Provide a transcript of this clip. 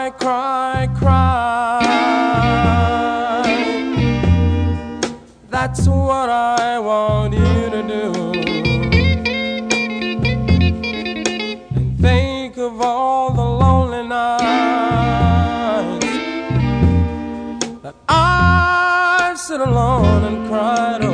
cry, cry, cry. That's what I want you to do. And think of all the lonely nights that I sit alone and cried